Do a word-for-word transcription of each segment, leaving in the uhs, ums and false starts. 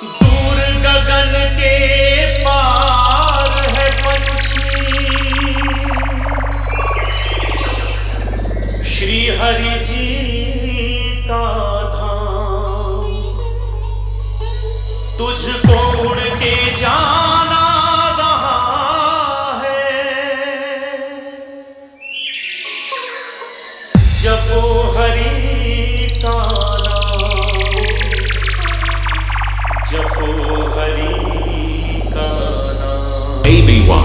दूर गगन के पार है पंछी, श्री हरि जी का धाम। तुझको उड़ के जाना वहां है, जपो हरि का नाम, जपो हरि का नाम। A B Y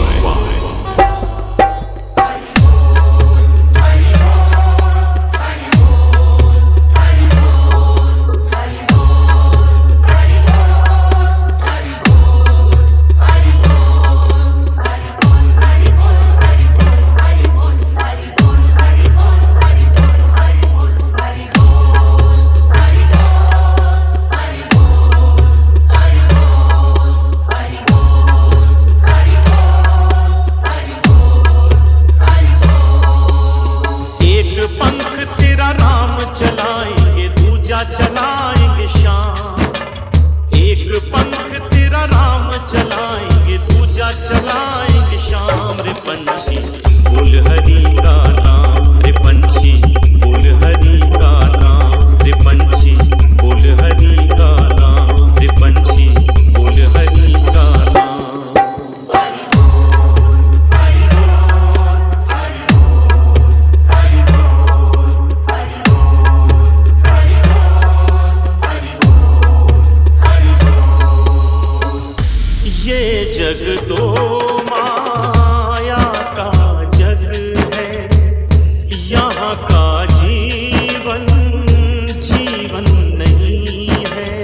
चलाएंगे दूजा चलाएंगे श्याम, एक पंख तेरा राम चलाएंगे दूजा चलाएंगे श्याम। रे पंछी बोल हरि का नाम, रे पंछी बोल हरि का नाम, रे पंछी बोल हरि का नाम, रे पंछी बोल हरि का नाम। ये जग तो माया का जग है, यहाँ का जीवन जीवन नहीं है।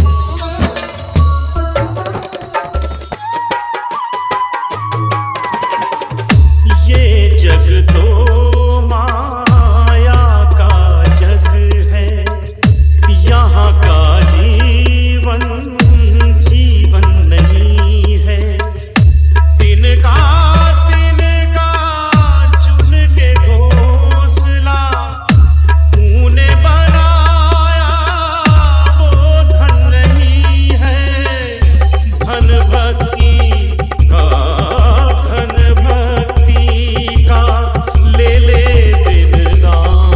ये जग तो माया का जग है, यहाँ का जीवन जीवन नहीं है। तिनका तिनका चुन के घोंसला तूने बनाया, वो धन नहीं है। धन भक्ति का धन भक्ति का ले ले दिन दान।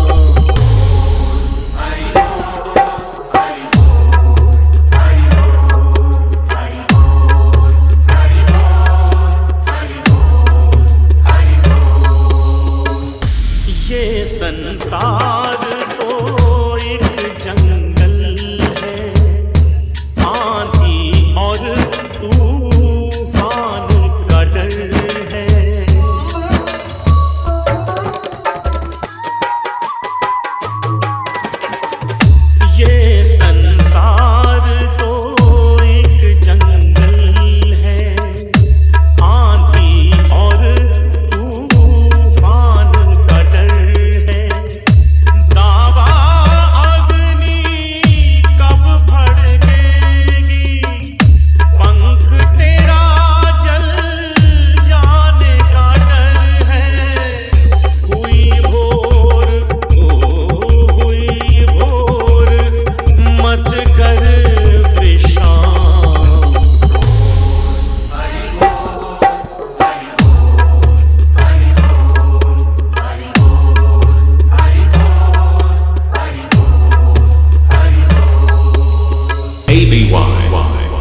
ये संसार तो एक जंगल है, आंधी और तूफान का डर है। ये संसार तो एक जंगल है, आंधी और तूफान का डर है। दावा अग्नि कब भड़केगी, पंख तेरा जल जाने का डर है। हुई भोर ओ हुई भोर मत कर विश्राम। A B Y